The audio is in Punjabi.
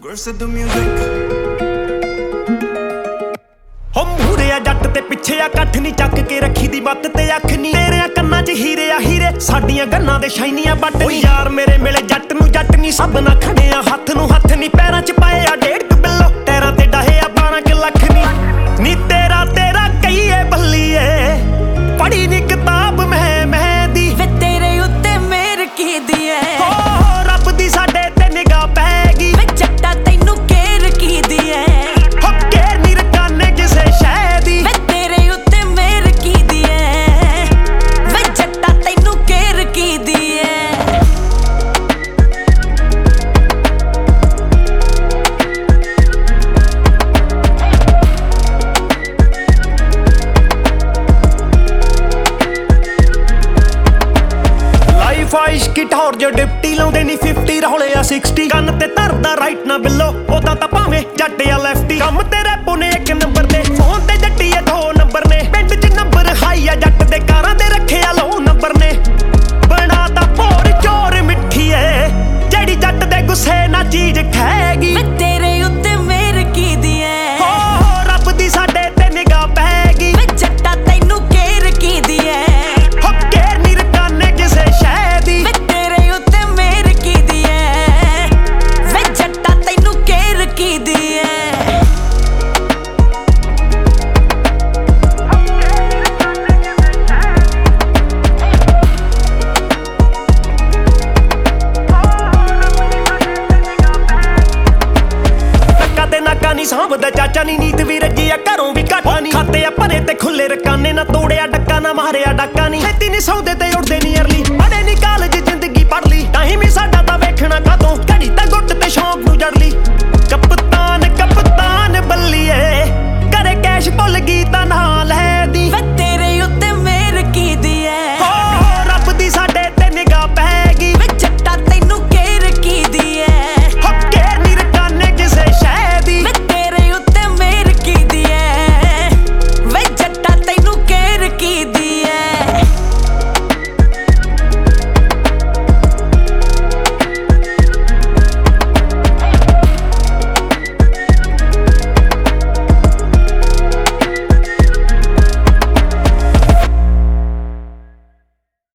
Verse of the music ਹੋ ਮੂਹਰੇ ਆ ਜੱਟ ਤੇ ਪਿੱਛੇ ਆ ਕੱਠ ਨੀ ਚੱਕ ਕੇ ਰੱਖੀ ਦੀ ਮੱਤ ਤੇ ਅੱਖ ਨੀ ਤੇਰੇ ਕੰਨਾਂ 'ਚ ਹੀਰੇ ਆ ਹੀਰੇ ਸਾਡੀਆਂ ਗੰਨਾਂ ਦੇ ਸ਼ਾਈਨੀਆਂ ਬੱਟ ਨੀ ਯਾਰ ਮੇਰੇ ਮਿਲੇ ਜੱਟ ਨੂੰ ਜੱਟ ਨੀ ਸਭ ਨਾ ਖੜੇ ਆ ਹੱਥ ਨੂੰ ਹੱਥ ਨੀ ਪੈਰਾਂ 'ਚ ਪਾਏ ਆ 1.5 ਬਿੱਲੋ ਟੈਰਾਂ ਤੇ ਡਾਹੇ ਆ 12 ਲੱਖ ਨੀ ਤੇਰਾ ਕਹੀਏ ਬੱਲੀਏ ਪੜੀ ਨੀ ਕਿਤਾਬ ਮੈਂ ਦੀ ਵੇ ਤੇਰੇ ਉੱਤੇ ਮੇਰ ਕੀਦੀ ਐ ਰੱਬ ਦੀ ਸਾਡੇ ਤੇ ਨਿਗਾਹ ਪੈ ਗਈ ਵੇ ਜੱਟਾ ਤੈਨੂੰ ਕੇਰ ਕੀਦੀ ਐ ਹੋ ਕੇਰ ਨੀ ਰਕਾਨੇ ਕਿਸੇ ਸ਼ੈ ਦੀ ਵੇ ਤੇਰੇ ਉੱਤੇ ਮੇਰ ਕੀਦੀ ਐ ਵੇ ਜੱਟਾ ਤੈਨੂੰ ਕੇਰ ਕੀਦੀ ਐ ਫਾਇਸ਼ ਕੀ ਠੌਰ ਜੋ ਡਿਪਟੀ ਲਾਉਂਦੇ ਨੀ 50 ਰੌਲੇ ਆ 60 ਗਨ ਤੇ ਧਰਦਾ ਰਾਈਟ ਨਾ ਬਿੱਲੋ ਉਹਦਾ ਤਾਂ ਭਾਵੇਂ ਜੱਟ ਆ ਲੈਫਟੀ ਕੰਮ ਤੇਰੇ ਪੁਨੇ 1 ਨੰਬਰ ਤੇ ਫੋਨ ਤੇ ਜੱਟੀ ਆ 2 ਨੰਬਰ ਨੇ ਪਿੰਡ 'ਚ ਨੰਬਰ ਹਾਈ ਆ ਜੱਟ ਦੇ ਕਾਰਾਂ ਦੇ ਰੱਖੇ ਆ ਲੋ ਨੰਬਰ ਨੇ ਬਣਾ ਤਾਂ ਭੋਰ ਚੋਰ ਮਿੱਠੀ ਏ ਜਿਹੜੀ ਜੱਟ ਦੇ ਗੁੱਸੇ ਨਾ ਚੀਜ਼ ਖਾਏਗੀ ਵੇ ਤੇਰੇ ਉੱਤੇ ਮੇਰ ਕੀਦੀ ਐ ਰੱਬ ਦੀ ਸਾਡੇ ਤੇ ਨਿਗਾਹ ਪੈ ਗਈ ਵੇ ਜੱਟਾ ਤੈਨੂੰ ਕੇਰ ਕੀਦੀ ਐ ਹੋ ਕੇਰ ਨੀ ਰਕਾਨੇ ਕਿਸੇ ਸ਼ੈ ਦੀ ਵੇ ਤੇਰੇ ਉੱਤੇ ਮੇਰ ਕੀਦੀ ਐ ਵੇ ਜੱਟਾ ਤੈਨੂੰ ਕੇਰ ਕੀਦੀ ਐ ਨਾਕਾ ਨੀ ਸਾਂਭਦਾ ਚਾਚਾ ਨੀ ਨੀਤ ਵੀ ਰੱਜੀ ਆ ਘਰੋਂ ਵੀ ਘਾਟਾ ਨੀ ਖਾਤੇ ਆ ਭਰੇ ਤੇ ਖੁੱਲੇ ਰਕਾਨੇ ਨਾ ਤੋੜਿਆ ਡੱਕਾ ਨਾ ਮਾਰਿਆ ਡਾਕਾ ਨੀ ਛੇਤੀ ਨੀ ਸੌਦੇ ਤੇ ਉੜਦੇ ਨੀ ਅਰਲੀ